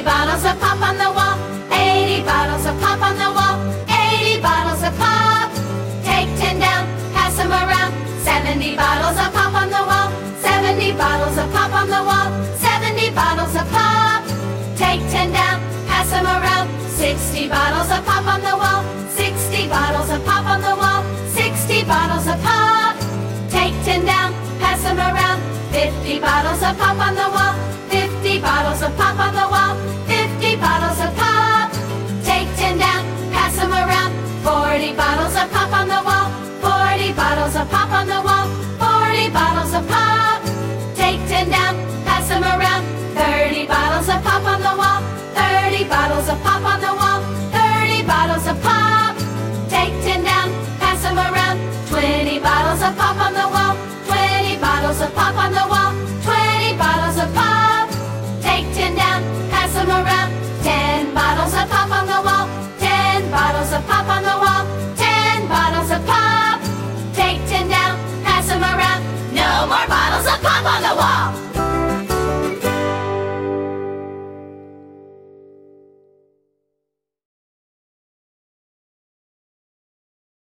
bottles of pop on the wall. 80 bottles of pop on the wall. 80 bottles of pop. Take 10 down, pass them around. 70 bottles of pop on the wall. 70 bottles of pop on the wall. 70 bottles of pop. Take 10 down, pass them around. 60 bottles of pop on the wall. 60 bottles of pop on the wall. 60 bottles of pop. Take 10 down, pass them around. 50 bottles of pop on the wall. 50 bottles of pop on the wall. 50 bottles of pop. Take 10 down, pass them around. 40 bottles of pop on the wall. 40 bottles of pop on the wall. 40 bottles of pop. Take 10 down, pass them around. 30 bottles of pop on the wall. 30 bottles of pop on the wall. 30 bottles of pop. Take 10 down, pass them around. 20 bottles of pop on the wall. 20 bottles of pop on the wall. 20 bottles of pop. Take 10 down, pass them around. 10 bottles of pop on the wall. 10 bottles of pop on the wall. 10 bottles of pop. Take 10 down, pass them around. No more bottles of pop on the wall.